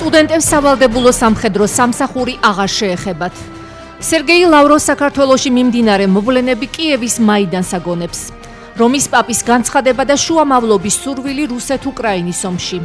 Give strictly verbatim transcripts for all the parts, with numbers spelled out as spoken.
სტუდენტებს სავალდებულო სამხედრო სამსახური აღარ შეეხებათ. სერგეი ლავროვს საქართველოში მიმდინარე მოვლენები კიევის მაიდანს აგონებს. რომის პაპის განცხადება და შუამავლობის სურვილი რუსეთ-უკრაინის ომში.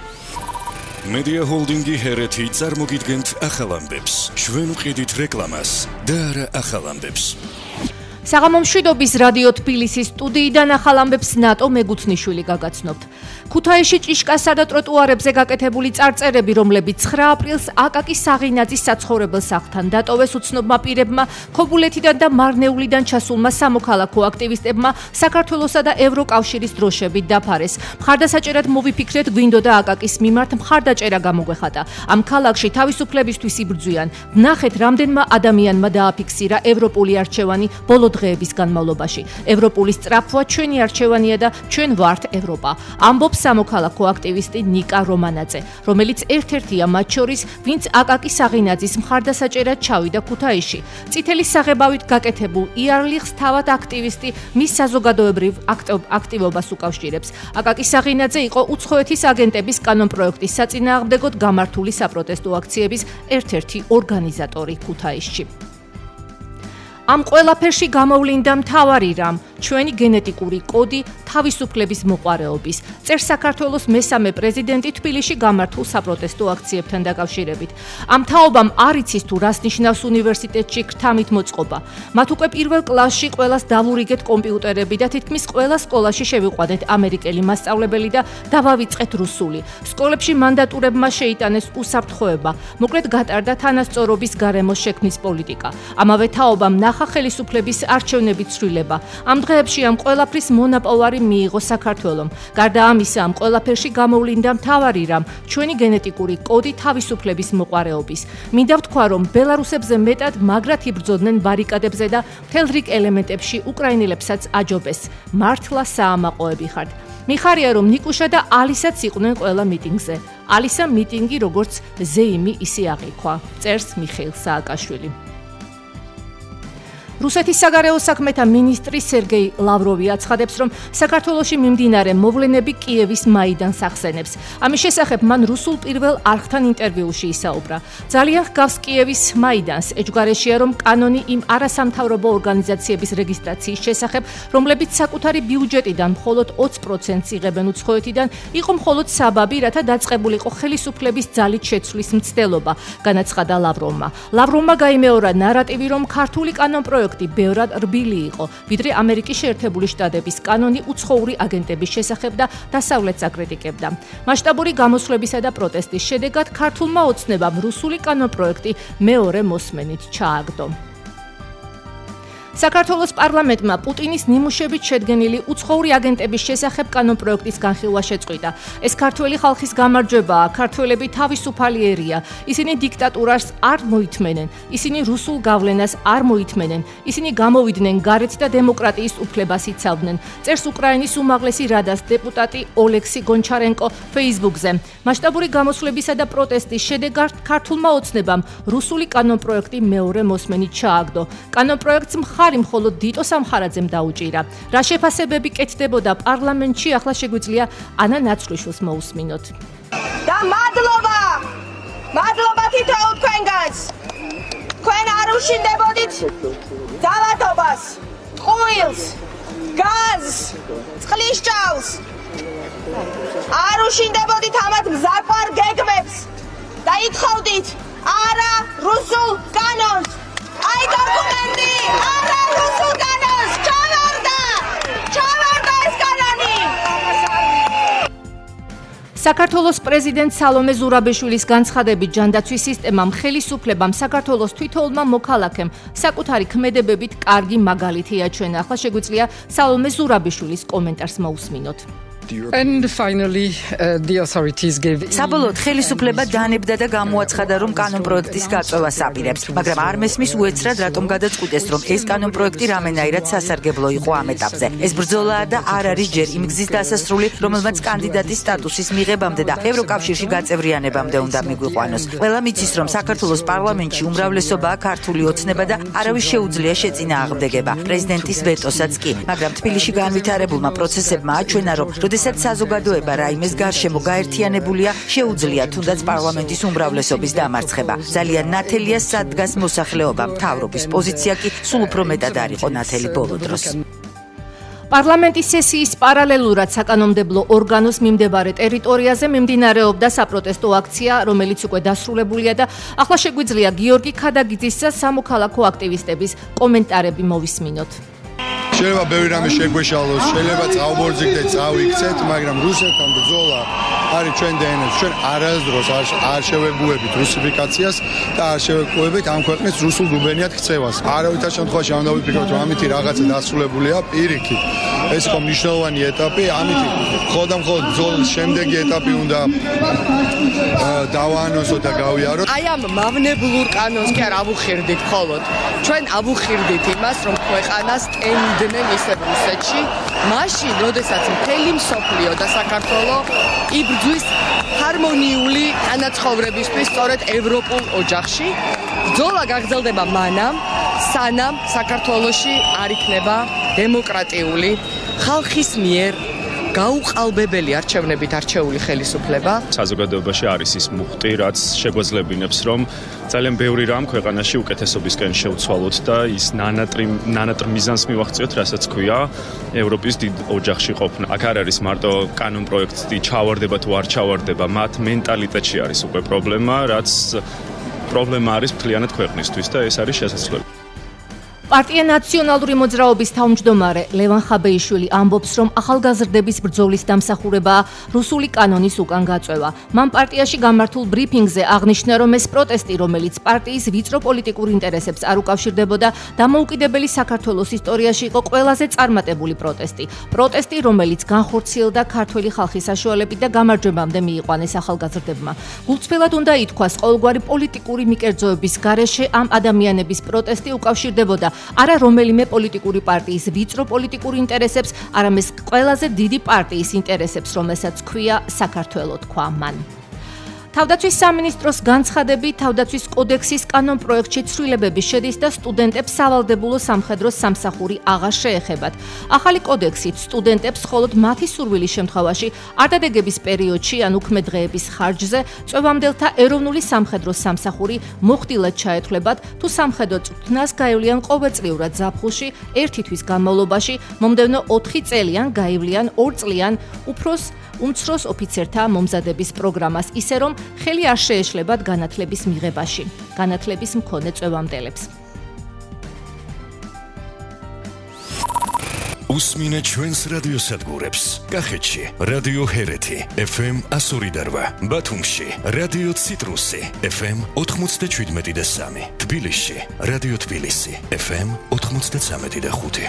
Media Holdingi ჰერეთი წარმოგიდგენთ ახალ ამბებს. ჩვენ ვყიდით რეკლამას და არა ახალ ამბებს. საღამომშვიდობის რადიო თბილისის სტუდიიდან ახალ ამბებს ნატო მეგუთნიშვილი გაგაცნობთ. ქუთაისში ჭიშკასა და ტროტუარებზე გაკეთებული წარწერები, რომლებიც ცხრა აპრილს აკაკი საღინაძის საცხოვრებელ სახლთან დატოვეს უცნობმა პირებმა, ქობულეთიდან და მარნეულიდან ჩასულმა სამოქალაქო აქტივისტებმა საქართველოსა და ევროკავშირის დროშებით დაფარეს. მხარდასაჭერად მოვიფიქრეთ, გვინდოდა აკაკის მიმართ მხარდაჭერა გამოგვეხატა. ამ ქალაქში თავისუფლებისთვის იბრძვიან. ვნახეთ, რამდენმა ადამიანმა დააფიქსირა ევროპული არჩევანი ბოლო დღეების განმავლობაში. ევროპული სწრაფვა ჩვენი არჩევანია და ჩვენ ვართ ევროპა. ამბობს სამოქალაქო აქტივისტი ნიკა რომანაძე, რომელიც ერთ-ერთია მათ შორის, ვინც აკაკი საღინაძის მხარდასაჭერად ჩავიდა ქუთაისში. წითელი საღებავით გაკეთებულ იარლიხს თავად აქტივისტი მის საზოგადოებრივ აქტივობას უკავშირებს. აკაკი საღინაძე იყო უცხოეთის აგენტების კანონპროექტის საწინააღმდეგოდ გამართული საპროტესტო აქციების ერთ-ერთი ორგანიზატორი ქუთაისში. ამ ყველაფერში გამოვლინდა მთავარი რამ, ჩვენი გენეტიკური კოდი თავისუფლების მოყვარეობის. წერს საქართველოს მესამე პრეზიდენტი თბილისში გამართულ საპროტესტო აქციებთან დაკავშირებით. ამ თაობამ არ იცის თუ რას ნიშნავს უნივერსიტეტში ქრთამით მოწყობა. მათ უკვე პირველ კლასში ყველას დავურიგეთ კომპიუტერები და თითქმის ყველა სკოლაში შევიყვანეთ ამერიკელი მასწავლებელი და დავავიწყეთ რუსული. სკოლებში მანდატურებმა შეიტანეს უსაფრთხოება. მოკლედ გატარდა თანასწორობის გარემოს შექმნის პოლიტიკა. ამავე თაობამ ნახა ხელისუფლების არჩევნებით ცვლილება. ამ დღეებში ამ ყველაფრის მონაპოვარი მიიღო საქართველომ. გარდა ამისა, ამ ყველაფერში გამოვლინდა მთავარი რამ, ჩვენი გენეტიკური კოდი თავისუფლების მოყვარეობის. მინდა ვთქვა, რომ ბელარუსებზე მეტად მაგრად იბრძოდნენ ბარიკადებზე და მთელ რიგ ელემენტებში უკრაინელებსაც აჯობეს. მართლა საამაყოები ხართ. მიხარია, რომ ნიკუშა და ალისაც იყვნენ ყველა მიტინგზე. ალისა მიტინგი როგორც ზეიმი ისე აღიქვა. წერს მიხეილ სააკაშვილი. რუსეთის საგარეო საქმეთა მინისტრი სერგეი ლავროვი აცხადებს, რომ საქართველოში მიმდინარე მოვლენები კიევის მაიდანს ახსენებს. ამის შესახებ მან რუსულ პირველ არხთან ინტერვიუში ისაუბრა. ძალიან ჰგავს კიევის მაიდანს. ეჯგარეშია, რომ კანონი იმ არასამთავრობო ორგანიზაციების რეგისტრაციის შესახებ, რომლებიც საკუთარი ბიუჯეტიდან მხოლოდ ოცი პროცენტს იღებენ უცხოეთიდან, იყო მხოლოდ საბაბი, რათა დაწყებულიყო ხელისუფლების ძალით შეცვლის მცდელობა, განაცხადა ლავროვმა. ლავროვმა გაიმეორა ნარატივი, რომ ქართული კანონპროექტი ბევრად რბილი იყო, ვიდრე ამერიკის შეერთებული შტატების კანონი უცხოური აგენტების შესახებ და დასავლეთს აკრიტიკებდა. მასშტაბური გამოსვლებისა და პროტესტის შედეგად ქართულმა ოცნებამ რუსული კანონპროექტი მეორე მოსმენით ჩააგდო. საქართველოს პარლამენტმა პუტინის ნიმუშებით შედგენილი უცხოური აგენტების შესახებ კანონპროექტის განხილვა შეწყვიტა. ეს ქართველი ხალხის გამარჯვებაა, ქართველები თავისუფალი ერია. ისინი დიქტატურას არ მოითმენენ, ისინი რუსულ გავლენას არ მოითმენენ, ისინი გამოვიდნენ გარეთ და დემოკრატიის უფლებას იცავდნენ. წერს უკრაინის უმაღლესი რადას დეპუტატი ოლექსი გონჩარენკო Facebook-ზე. მასშტაბური გამოსვლებისა და პროტესტის შედეგად ქართულმა ოცნებამ რუსული კანონპროექტი მეორე მოსმენით ჩააგდო. კანონპროექტს ხარი მხოლოდ დიტო სამხარაძემ დაუჭირა. რა შეფასებები კეთდებოდა პარლამენტში, ახლა შეგვიძლია ანა ნაცვლიშვილს მოусმინოთ. და მადლობა! მადლობა თითოეულ თქვენგანს! თქვენ არ უშინდებოდით ძალადობას, ტყუილს, გაზს, წყლის ჭაws. არ უშინდებოდით ამათ მზარყვარ გეგმებს და ითხოვდით არა რუსულ კანონს. აი დოკუმენტი, არა რუსულ კანონს, ჩავარდა! ჩავარდა ეს კანონი! საქართველოს პრეზიდენტ სალომე ზურაბიშვილის განცხადებით, ჯანდაცვის სისტემამ, ხელისუფლებამ, საქართველოს თვითოულმა მოქალაქემ საკუთარი ქმედებებით კარგი მაგალითი აჩვენა. ახლა შეგვიძლია სალომე ზურაბიშვილის კომენტარს მოусმინოთ. And finally, uh, the authorities gave საბოლოოდ ხელისუფლება დანებდა და გამოაცხადა, რომ კანონპროექტის გაწევას აპირებს, მაგრამ არ მესმის უეცრად, რატომ გადაწყვიტეს, რომ ეს კანონპროექტი რამენაირად სასარგებლო იყო ამ ეტაპზე. ეს ბრძოლაა და არ არის ჯერ იმ გზის დასასრული, რომელმაც კანდიდატის სტატუსის მიღებამდე და ევროკავშირში გაწევრიანებამდე უნდა მიგვიყვანოს. ყველა მიცის, რომ საქართველოს პარლამენტში უმრავლესობაა ქართული ოცნება და არავის შეუძლია შეწინააღმდეგება. პრეზიდენტის ვეტოსაც კი, მაგრამ თბილისში განვითარებულმა პროცესებმა აჩვენა, რომ როდესაც საზოგადოება რაიმეს გარშემო გაერთიანებულია, შეუძლია თუნდაც პარლამენტის უმრავლესობის დამარცხება. ძალიან ნათელია სადგას მოსახლეობა, მთავრობის პოზიცია კი სულ უფრო მეტად არ იყო ნათელი ბოლო დროს. პარლამენტის სესიის პარალელურად საკანონმდებლო ორგანოს მიმდებარე ტერიტორიაზე მიმდინარეობდა საპროტესტო აქცია, რომელიც უკვე დასრულებულია და ახლა შეგვიძლია გიორგი ქადაგიძისა სამოქალაქო აქტივისტების კომენტარები მოვისმინოთ. შეიძლება ბევრი რამე შეგვეშალოს, შეიძლება წავბორძიგდეთ, წავიქცეთ, მაგრამ რუსეთთან ბრძოლა არის ჩვენ დე ენ ეს. ჩვენ არასდროს არ შევეგუებით რუსიფიკაციას და არ შევეგუებით ამ ქვეყნის რუსულ გუბერნიად ქცევას. არავითარ შემთხვევაში არ დავიფიქროთ, რომ ამითი რაღაცა დასრულებულია პირიქით. ეს იყო მნიშვნელოვანი ეტაპი, ამითი მხოლოდ და მხოლოდ ბრძოლის შემდეგი ეტაპი უნდა დავაანონსოთ და გავიაროთ. აი ამ მავნებლურ კანონს კი არ ავუხირდით მხოლოდ. ჩვენ ავუხირდით იმას, რომ ქვეყანას ტენდნენ ისე რუსეთში, მაშინ, როდესაც მთელი მსოფლიო და საქართველო იბრძვის ჰარმონიული განაცხოვრებისთვის სწორედ ევროპულ ოჯახში, ბრძოლა გაგრძელდება მანამ, სანამ საქართველოში არ იქნება დემოკრატიული ხალხის მიერ გაუყალბებელი არჩევნებით არჩეული ხელისუფლება. საზოგადოებაში არის ის მუხტი, რაც შეგვეძლებინებს, რომ ძალიან ბევრი რამ ქვეყანაში უკეთესობისკენ შევცვალოთ და ის ნანატრიმ ნანატრ მიზანს მივაღწიოთ, რასაც ქვია ევროპის დიდ ოჯახში ყოფნა. აქ არ არის მარტო კანონ პროექტი ჩავარდება თუ არ ჩავარდება, მათ მენტალიტეტში არის უკვე პრობლემა, რაც პრობლემა არის მთლიანად ქვეყნისთვის და ეს არის შესაძლებელი. პარტია ნაციონალური მოძრაობის თავმჯდომარე ლევან ხაბეიშვილი ამბობს, რომ ახალგაზრდების ბრძოლის დამსახურებაა რუსული კანონის უკან გაწევა. მან პარტიაში გამართულ ბრიფინგზე აღნიშნა, რომ ეს პროტესტი, რომელიც პარტიის ვიწრო პოლიტიკურ ინტერესებს არ უკავშირდებოდა, დამოუკიდებელი საქართველოს ისტორიაში იყო ყველაზე წარმატებული პროტესტი. პროტესტი, რომელიც განხორციელდა ქართველი ხალხის საშუალებით და გამარჯვებამდე მიიყვანეს ახალგაზრდებმა. გულწრფელად უნდა ითქვას, ყოველგვარი პოლიტიკური მიკერძოების გარეშე ამ ადამიანების პროტესტი უკავშირდებოდა არა რომელიმე პოლიტიკური პარტიის ვიწრო პოლიტიკურ ინტერესებს, არამედ ყველაზე დიდი პარტიის ინტერესებს, რომელსაც ქვია საქართველო, თქვა მან. თავდაცვის სამინისტროს განცხადებით, თავდაცვის კოდექსის კანონ პროექტში ცვლილებები შედის და სტუდენტებს სავალდებულო სამხედრო სამსახური აღარ შეეხებათ. ახალი კოდექსით სტუდენტებს მხოლოდ მათი სურვილის შემთხვევაში არდადეგების პერიოდში ან უქმე დღეების ხარჯზე წვევამდელთა ეროვნული სამხედრო სამსახური მოხდილად ჩაეთვლებათ, თუ სამხედრო წვრთნას გაივლიან ყოველწლიურად ზაფხულში ერთი თვის განმავლობაში, მომდევნო ოთხი წელიან გაივლიან ორ წლიან უფროს უმცროს ოფიცერთა მომზადების პროგრამას, ისე რომ ხელი არ შეეშლებათ განათლების მიღებაში, განათლების მქონე წვევამდელებს. უსმინეთ ჩვენს რადიოსადგურებს. კახეთში რადიო ჰერეთი ეფ ემ εκατო ორი და რვა, ბათუმში რადიო ციტრუსი ეფ ემ ოთხმოცდაშვიდმეტი და სამი, თბილისში რადიო თბილისი ეფ ემ ოთხმოცდაცამეტი და ხუთი.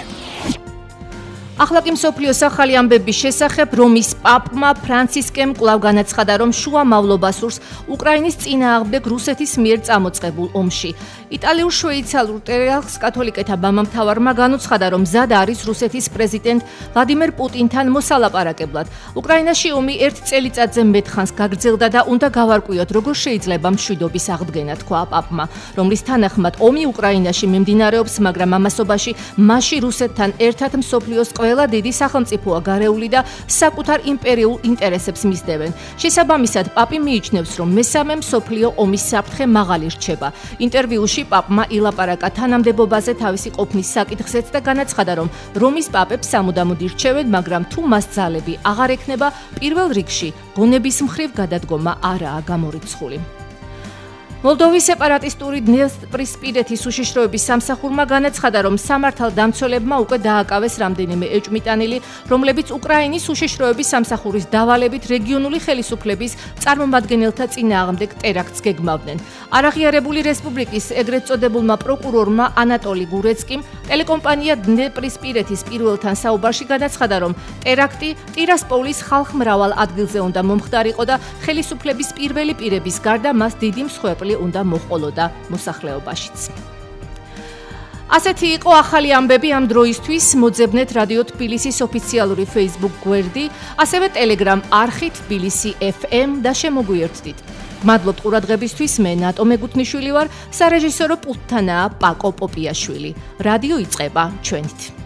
ახლა კი მსოფლიოს ახალი ამბების შესახებ რომის პაპმა ფრანცისკემ კვლავ განაცხადა, რომ შუა მავლობა სურს უკრაინის წინააღმდეგ რუსეთის მიერ წამოწყებულ ომში. იტალიურ-შვეიცარიულ ტელეარხს კათოლიკეთა მამამთავარმა განუცხადა, რომ მზად არის რუსეთის პრეზიდენტ ვლადიმერ პუტინთან მოსალაპარაკებლად. უკრაინაში ომი ერთ წელიწადზე მეტხანს გაგრძელდა და უნდა გავარკვიოთ, როგორ შეიძლება მშვიდობის აღდგენა, თქვა პაპმა, რომლის თანახმად ომი უკრაინაში მიმდინარეობს, მაგრამ ამასობაში მასში რუსეთთან ერთად მსოფლიოს ყველა დიდი სახელმწიფოა გარეული და საკუთარ იმპერიულ ინტერესებს მისდევენ. შესაბამისად, პაპი მიიჩნევს, რომ მესამე მსოფლიო ომის საფრთხე მაღალი რჩება. ინტერვიუში პაპმა ილაპარაკა თანამდებობაზე თავისი ყოფნის საკითხზეც და განაცხადა, რომ რომის პაპებს სამუდამოდ ირჩევენ, მაგრამ თუ მას ძალები აღარ ექნება, პირველ რიგში გონების მხრივ გადადგომა არაა გამორიცხული. მოლდოვის სეპარატისტური დნესტრისპირეთის უშიშროების სამსახურმა განაცხადა, რომ სამართალდამცველებმა უკვე დააკავეს რამდენიმე ეჭვმიტანილი, რომლებიც უკრაინის უშიშროების სამსახურის დავალებით რეგიონული ხელისუფლების წარმომადგენელთა წინააღმდეგ ტერაქტს გეგმავდნენ. არაღიარებული რესპუბლიკის ეგრეთ წოდებულმა პროკურორმა ანატოლი გურეცკიმ ტელეკომპანია დნესტრისპირეთის პირველთან საუბარში განაცხადა, რომ ტერაქტი ტირასპოლის ხალხმრავალ ადგილზე უნდა მომხდარიყო და ხელისუფლების პირველი პირების გარდა მას დიდი მსხვერპლი უნდა მოჰყოლოდა მოსახლეობაშიც. ასეთი იყო ახალი ამბები ამ დროისთვის. მოძებნეთ რადიო თბილისის ოფიციალური Facebook გვერდი, ასევე Telegram არხი თბილისი ეფ ემ და შემოგვიერთდით. მადლობთ ყურადღებისთვის, მე ნატო მეგუთნიშვილი ვარ, სარეჟისორო პულტთანაა პაკო პოპიაშვილი. რადიო იწყება ჩვენით.